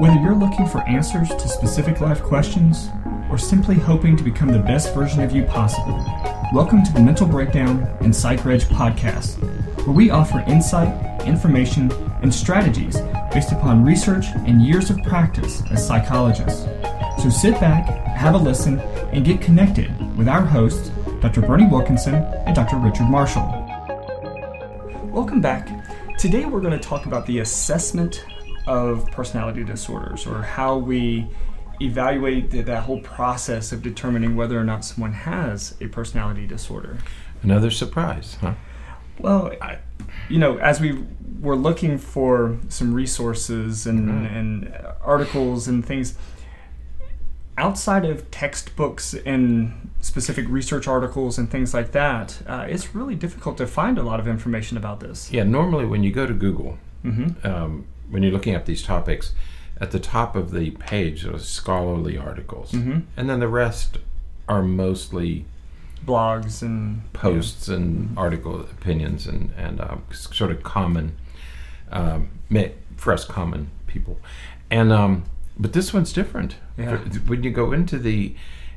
Whether you're looking for answers to specific life questions or simply hoping to become the best version of you possible, welcome to the Mental Breakdown and PsychReg podcast, where we offer insight, information, and strategies based upon research and years of practice as psychologists. So sit back, have a listen, and get connected with our hosts, Dr. Bernie Wilkinson and Dr. Richard Marshall. Welcome back. Today we're going to talk about the assessment of personality disorders, or how we evaluate that whole process of determining whether or not someone has a personality disorder. Another surprise, huh? Well, as we were looking for some resources and articles and things, outside of textbooks and specific research articles and things like that, it's really difficult to find a lot of information about this. Yeah, normally when you go to Google, when you're looking up these topics, at the top of the page are scholarly articles, and then the rest are mostly blogs and posts and article opinions and sort of common, for us common people. And but this one's different. Yeah. When you go into the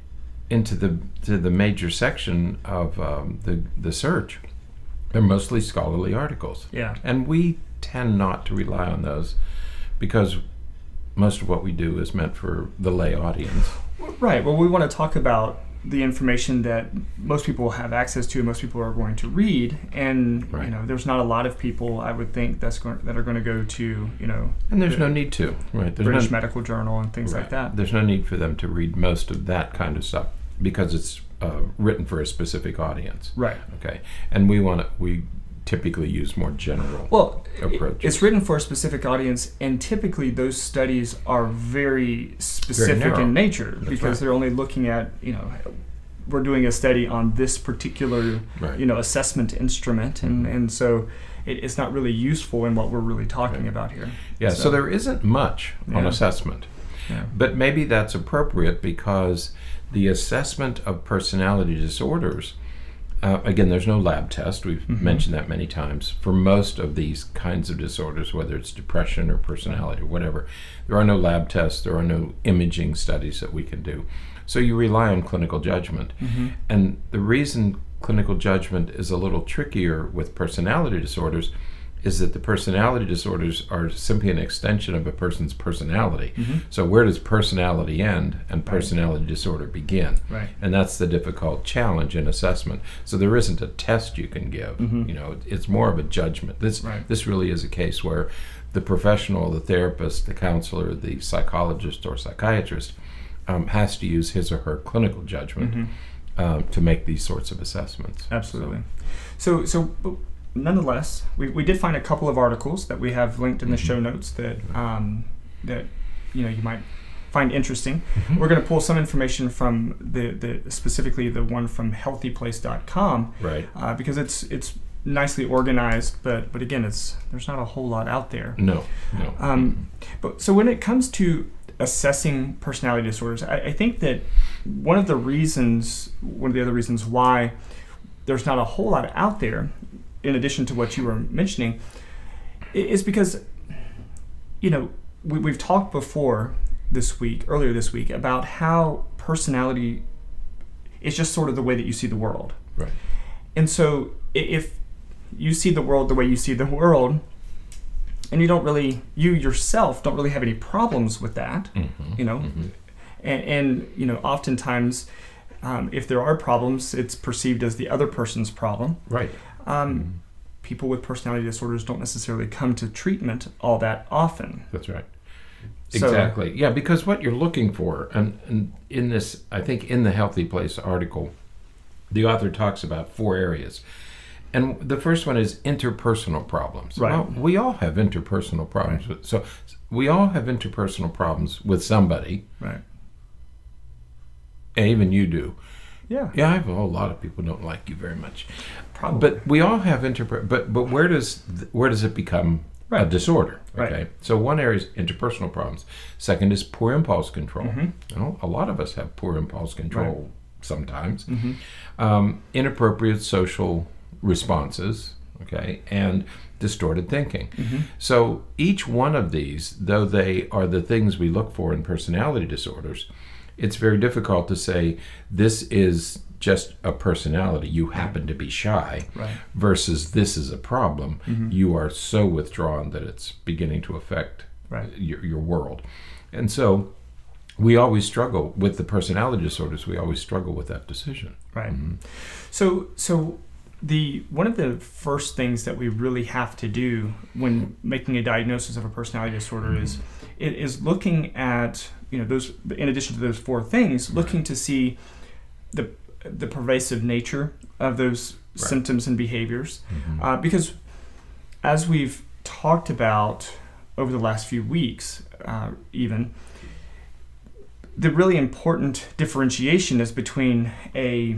major section of the search, they're mostly scholarly articles. Yeah. And we tend not to rely on those because most of what we do is meant for the lay audience. Right. Well, we want to talk about the information that most people have access to, most people are going to read, and there's not a lot of people, I would think, that are going to go to and there's no need to, right? There's British Medical Journal and things like that. There's no need for them to read most of that kind of stuff because it's written for a specific audience, right? Okay, and we typically use more general approaches. It's written for a specific audience, and typically those studies are very specific in nature. That's because they're only looking at, we're doing a study on this particular, assessment instrument, and so it's not really useful in what we're really talking about here. Yeah, so there isn't much on assessment, but maybe that's appropriate because the assessment of personality disorders, again, there's no lab test. We've mentioned that many times. For most of these kinds of disorders, whether it's depression or personality or whatever, there are no lab tests, there are no imaging studies that we can do. So you rely on clinical judgment. And the reason clinical judgment is a little trickier with personality disorders is that the personality disorders are simply an extension of a person's personality. So where does personality end and personality disorder begin? Right. And that's the difficult challenge in assessment. So there isn't a test you can give. It's more of a judgment. This really is a case where the professional, the therapist, the counselor, the psychologist or psychiatrist has to use his or her clinical judgment to make these sorts of assessments. Absolutely. So nonetheless, we did find a couple of articles that we have linked in the show notes that you might find interesting. We're going to pull some information from the specifically the one from healthyplace.com, right? Because it's nicely organized, but again, there's not a whole lot out there. No. But so when it comes to assessing personality disorders, I think that one of the other reasons why there's not a whole lot out there, in addition to what you were mentioning, is because, we've talked before earlier this week, about how personality is just sort of the way that you see the world. Right. And so if you see the world the way you see the world, and you yourself don't really have any problems with that, and oftentimes, if there are problems, it's perceived as the other person's problem. Right. People with personality disorders don't necessarily come to treatment all that often. That's right. Exactly. Yeah, because what you're looking for, and in this, I think in the Healthy Place article, the author talks about 4 areas. And the first one is interpersonal problems. Right. Well, we all have interpersonal problems. Right. So we all have interpersonal problems with somebody. Right. And even you do. Yeah. Yeah, I have a whole lot of people don't like you very much. Probably. But we all have but where does it become a disorder? Okay. Right. So one area is interpersonal problems. Second is poor impulse control. A lot of us have poor impulse control sometimes. Inappropriate social responses. okay, and distorted thinking. So each one of these, though they are the things we look for in personality disorders, it's very difficult to say this is just a personality. You happen to be shy, versus this is a problem. You are so withdrawn that it's beginning to affect your world. And so we always struggle with the personality disorders. We always struggle with that decision. Right. So one of the first things that we really have to do when making a diagnosis of a personality disorder is looking at, those, in addition to those four things, looking to see the pervasive nature of those symptoms and behaviors. Because as we've talked about over the last few weeks, even, the really important differentiation is between a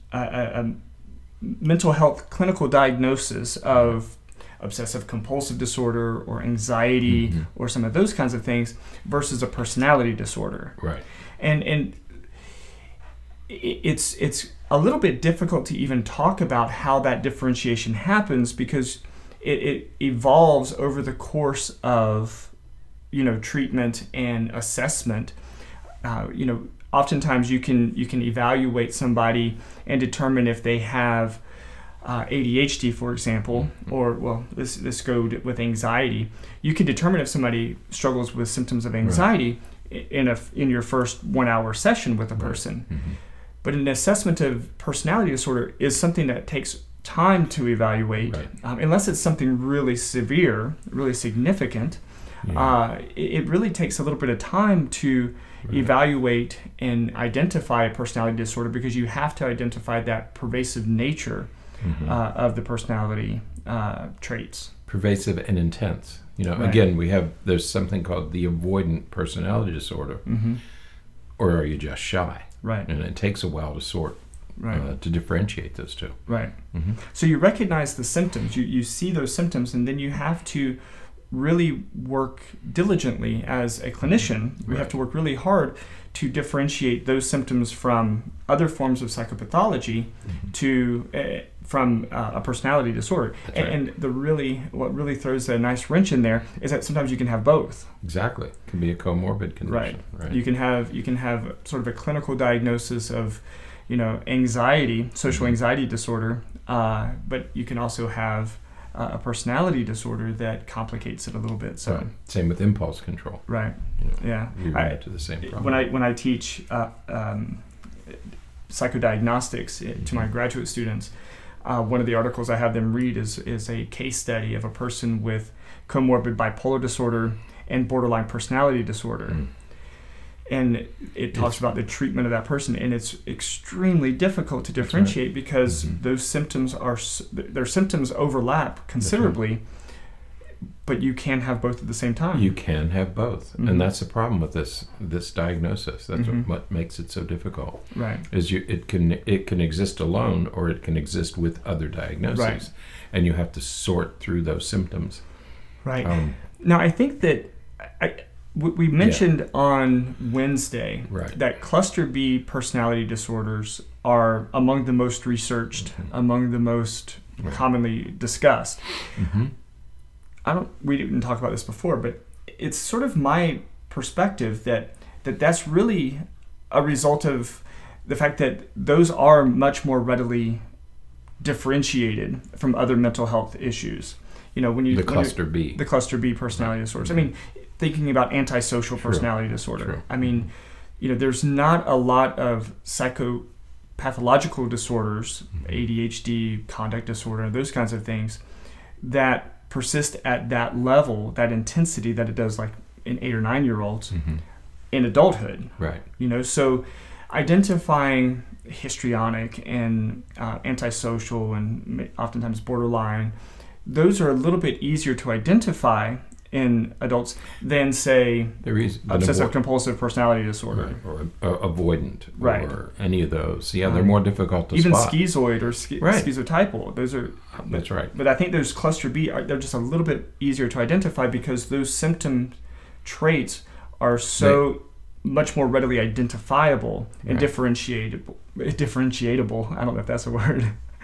mental health clinical diagnosis of obsessive compulsive disorder or anxiety or some of those kinds of things versus a personality disorder. Right. And it's a little bit difficult to even talk about how that differentiation happens because it evolves over the course of treatment and assessment. Oftentimes you can evaluate somebody and determine if they have ADHD, for example, or let's go with anxiety. You can determine if somebody struggles with symptoms of anxiety in your first 1 hour session with a person. But an assessment of personality disorder is something that takes time to evaluate, unless it's something really severe, really significant. It really takes a little bit of time to evaluate and identify a personality disorder because you have to identify that pervasive nature of the personality traits. Pervasive and intense. Again, there's something called the avoidant personality disorder, or are you just shy? Right. And it takes a while to sort, to differentiate those two. Right. So you recognize the symptoms, you see those symptoms, and then you have to really work diligently as a clinician. We have to work really hard to differentiate those symptoms from other forms of psychopathology from a personality disorder. And what really throws a nice wrench in there is that sometimes you can have both. Exactly. It can be a comorbid condition. Right. You can have sort of a clinical diagnosis of anxiety, social anxiety disorder, but you can also have a personality disorder that complicates it a little bit. So same with impulse control. Right. Yeah. You run into the same problem. When I teach psychodiagnostics to my graduate students, one of the articles I have them read is a case study of a person with comorbid bipolar disorder and borderline personality disorder. And it talks about the treatment of that person, and it's extremely difficult to differentiate because those symptoms their symptoms overlap considerably, but you can have both at the same time. You can have both, and that's the problem with this diagnosis. That's what makes it so difficult. Right. Is it can exist alone, or it can exist with other diagnoses, and you have to sort through those symptoms. Right. Now, I think that we mentioned on Wednesday that cluster B personality disorders are among the most researched, among the most commonly discussed. We didn't talk about this before, but it's sort of my perspective that's really a result of the fact that those are much more readily differentiated from other mental health issues. The cluster B personality disorders. I mean, thinking about antisocial personality disorder. I mean, there's not a lot of psychopathological disorders, ADHD, conduct disorder, those kinds of things that persist at that level, that intensity that it does like in 8 or 9 year olds in adulthood. Right. So identifying histrionic and antisocial and oftentimes borderline, those are a little bit easier to identify in adults than, say, obsessive compulsive personality disorder. Or avoidant, or any of those. Yeah, they're more difficult to even spot. Even schizoid or schizotypal. Those are. That's right. But I think those cluster B they're just a little bit easier to identify because those symptom traits are so much more readily identifiable and differentiatable. I don't know if that's a word.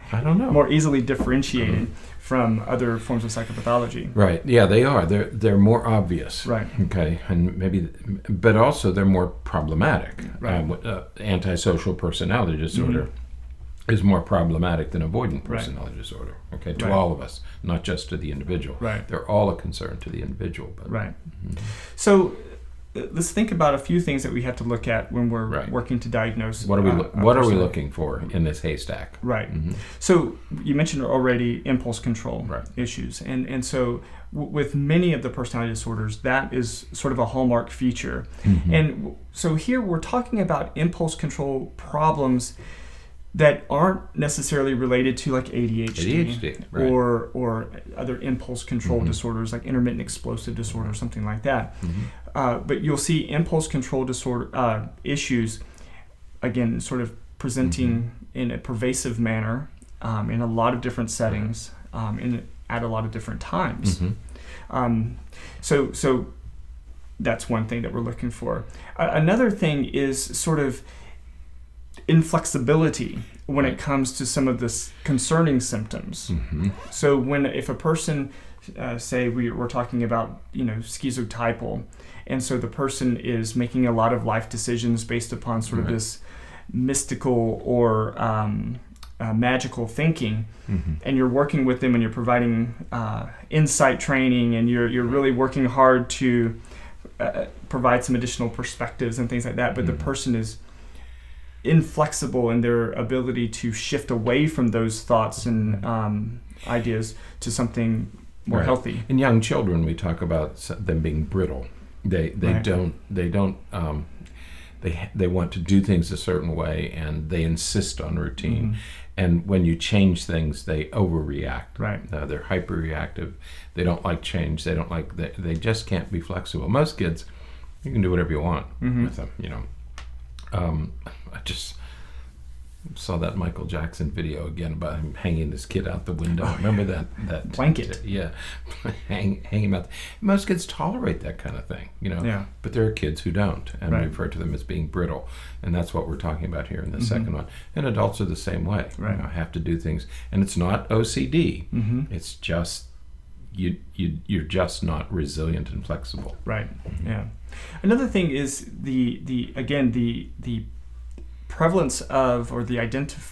I don't know. More easily differentiated from other forms of psychopathology. Right. Yeah, they are. They're more obvious. Right. Okay. And but also they're more problematic. Right. Antisocial personality disorder is more problematic than avoidant personality disorder. Okay. To all of us, not just to the individual. Right. They're all a concern to the individual. But, right. So let's think about a few things that we have to look at when we're working to diagnose. What are we looking for in this haystack? Right. So you mentioned already impulse control issues, and so with many of the personality disorders, that is sort of a hallmark feature. And so here we're talking about impulse control problems that aren't necessarily related to like ADHD or other impulse control disorders like intermittent explosive disorder or something like that. But you'll see impulse control disorder issues, again, sort of presenting in a pervasive manner in a lot of different settings at a lot of different times. So that's one thing that we're looking for. Another thing is sort of inflexibility when it comes to some of the concerning symptoms. So if a person, say we're talking about schizotypal, and so the person is making a lot of life decisions based upon sort of this mystical or magical thinking, and you're working with them and you're providing insight training, and you're really working hard to provide some additional perspectives and things like that, but the person is inflexible in their ability to shift away from those thoughts and ideas to something more healthy. In young children, we talk about them being brittle. They want to do things a certain way, and they insist on routine. And when you change things, they overreact. They're hyperreactive. They don't like change. They just can't be flexible. Most kids, you can do whatever you want with them. I just saw that Michael Jackson video again about him hanging this kid out the window. Remember that blanket? Hang him out. Most kids tolerate that kind of thing, But there are kids who don't, and we refer to them as being brittle, and that's what we're talking about here in the second one. And adults are the same way. Have to do things, and it's not OCD. It's just you're just not resilient and flexible. Another thing is the prevalence of, or the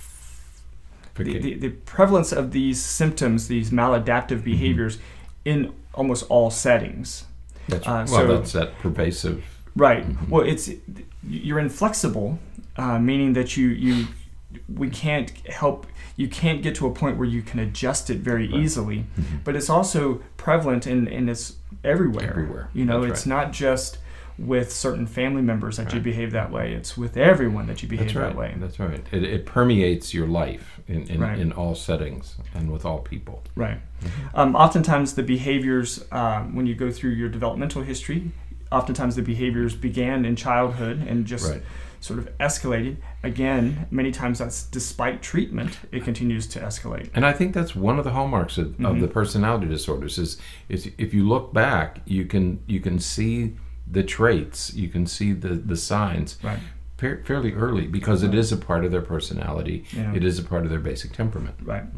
prevalence of these symptoms, these maladaptive behaviors in almost all settings. That's that pervasive. Well, you're inflexible, meaning that we can't help. You can't get to a point where you can adjust it very easily, but it's also prevalent and it's everywhere. It's not just with certain family members that you behave that way. It's with everyone that you behave that way. That's right. It permeates your life in all settings and with all people. Oftentimes the behaviors, when you go through your developmental history, oftentimes the behaviors began in childhood and just sort of escalated. Again, many times that's despite treatment, it continues to escalate. And I think that's one of the hallmarks of the personality disorders is if you look back, you can see the traits, you can see the signs fairly early, because it is a part of their personality. It is a part of their basic temperament.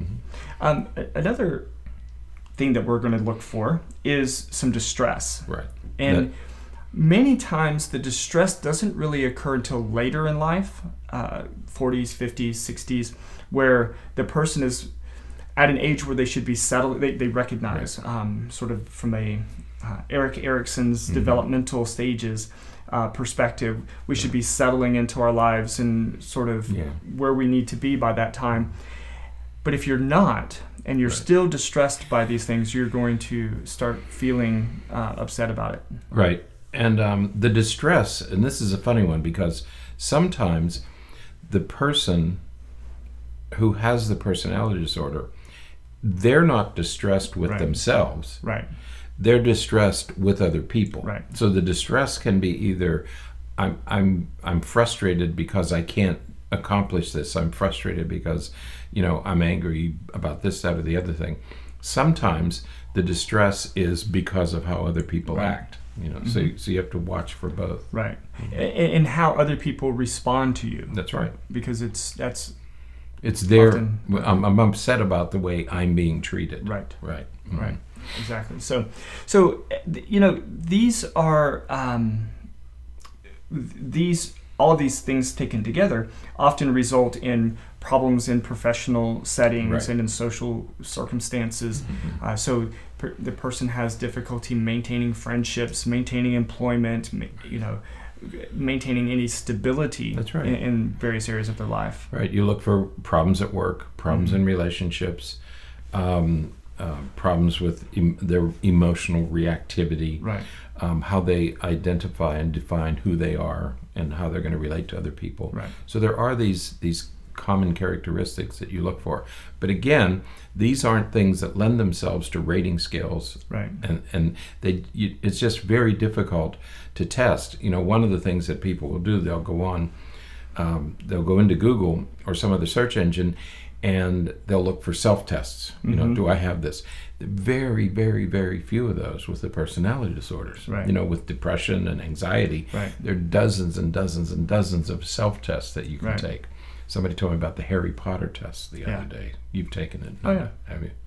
Another thing that we're going to look for is some distress. And many times the distress doesn't really occur until later in life, 40s, 50s, 60s, where the person is at an age where they should be settled. They recognize sort of from a Erik Erikson's developmental stages perspective, we should be settling into our lives and sort of where we need to be by that time. But if you're not, and you're still distressed by these things, you're going to start feeling upset about it. And the distress, and this is a funny one, because sometimes the person who has the personality disorder, they're not distressed with themselves. They're distressed with other people. So the distress can be either I'm frustrated because I can't accomplish this. I'm frustrated because I'm angry about this, that, or the other thing. Sometimes the distress is because of how other people act. So you have to watch for both. And how other people respond to you. That's right. Because that's It's their. I'm upset about the way I'm being treated. Right. Right. Right. Exactly. So these are all of these things taken together often result in problems in professional settings and in social circumstances. So the person has difficulty maintaining friendships, maintaining employment, maintaining any stability in various areas of their life. Right. You look for problems at work, problems in relationships, problems with their emotional reactivity, how they identify and define who they are and how they're going to relate to other people. Right. So there are these common characteristics that you look for. But again, these aren't things that lend themselves to rating scales. Right. And it's just very difficult to test. One of the things that people will do, they'll go into Google or some other search engine, and they'll look for self-tests. Do I have this? Very, very, very few of those with the personality disorders. Right. With depression and anxiety, there are dozens and dozens and dozens of self-tests that you can take. Somebody told me about the Harry Potter test the other day. You've taken it. Oh, yeah. Have you?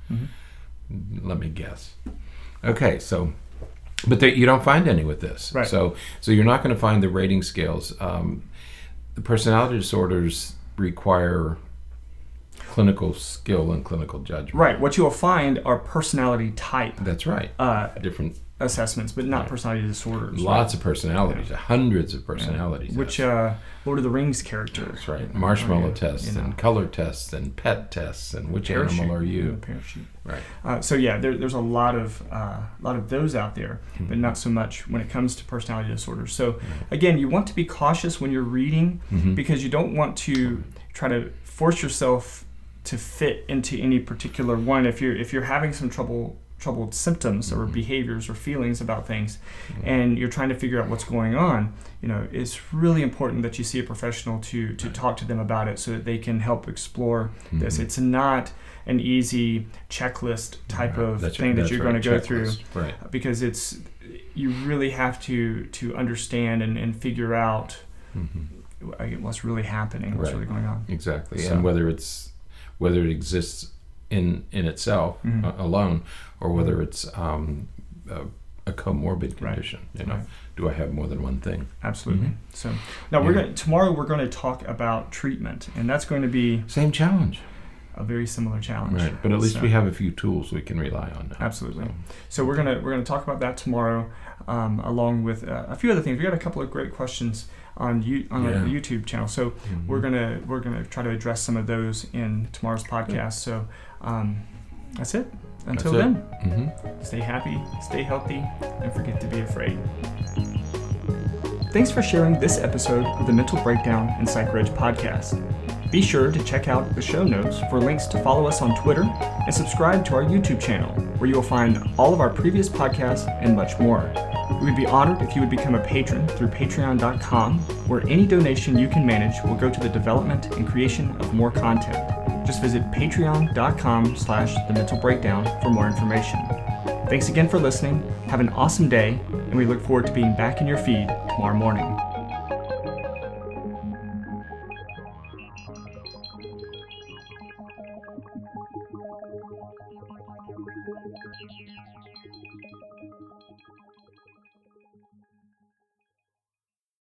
Let me guess. Okay, so, but you don't find any with this. Right. So you're not going to find the rating scales. The personality disorders require clinical skill and clinical judgment. Right. What you'll find are personality type. That's right. Different assessments, but not personality disorders. Lots of personalities, hundreds of personalities. Which Lord of the Rings characters. That's right. Marshmallow tests and color tests and pet tests and which animal are you? Parachute. Right. So there's a lot of those out there, but not so much when it comes to personality disorders. So again, you want to be cautious when you're reading because you don't want to try to force yourself to fit into any particular one. If you're having some troubled symptoms or behaviors or feelings about things, and you're trying to figure out what's going on, it's really important that you see a professional to talk to them about it so that they can help explore this. It's not an easy checklist type of thing that you're going to go through, because you really have to understand and figure out what's really happening, what's really going on. Exactly, and whether it exists in itself alone, or whether it's a comorbid condition. Do I have more than one thing? Absolutely. So now tomorrow we're going to talk about treatment, and that's going to be same challenge. A very similar challenge. Right, but at least we have a few tools we can rely on now. Absolutely. So we're gonna talk about that tomorrow, along with a few other things. We got a couple of great questions on our YouTube channel. So we're gonna try to address some of those in tomorrow's podcast. So that's it. Until then, stay happy, stay healthy, and forget to be afraid. Thanks for sharing this episode of the Mental Breakdown and PsychReg podcast. Be sure to check out the show notes for links to follow us on Twitter and subscribe to our YouTube channel, where you will find all of our previous podcasts and much more. We would be honored if you would become a patron through patreon.com, where any donation you can manage will go to the development and creation of more content. Just visit patreon.com/thementalbreakdown for more information. Thanks again for listening. Have an awesome day, and we look forward to being back in your feed tomorrow morning.